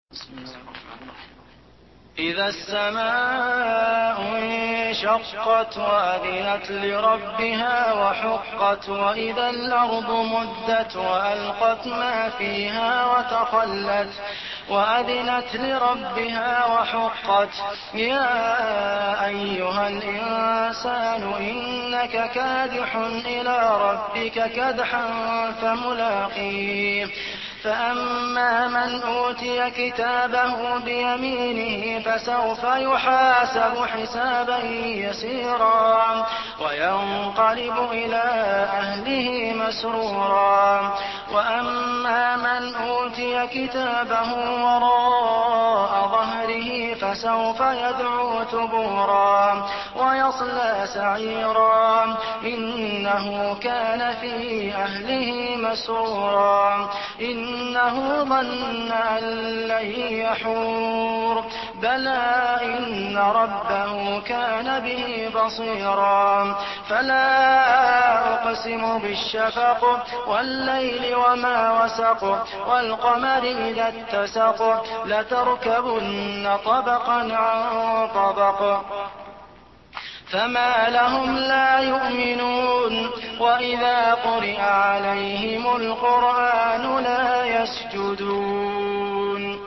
بسم الله الرحمن الرحيم. إذا السماء انشقت وأذنت لربها وحقت وإذا الأرض مدت وألقت ما فيها وتخلت وأذنت لربها وحقت يا أيها الإنسان إنك كادح إلى ربك كدحا فملاقيه فأما من أوتي كتابه بيمينه فسوف يحاسب حسابا يسيرا وينقلب إلى أهله مسرورا وأما من أوتي كتابه وراء ظهره فسوف يدعو ثبورا ويصلى سعيرا إنه كان في أهله مسرورا إنه ظن أن لن يحور بلى إن ربه كان به بصيرا فلا أقسم بالشفق والليل وما وسق والقمر إذا اتسق لتركبن طبقا عن طبق فما لهم لا يؤمنون وإذا قرئ عليهم القرآن لا يسجدون.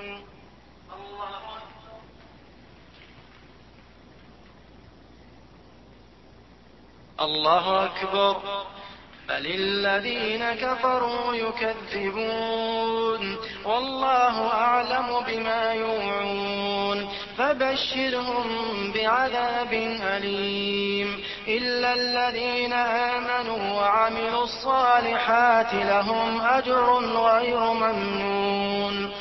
الله أكبر. بل الذين كفروا يكذبون والله أعلم بما يوعون فبشرهم بعذاب أليم إلا الذين آمنوا وعملوا الصالحات لهم أجر غير ممنون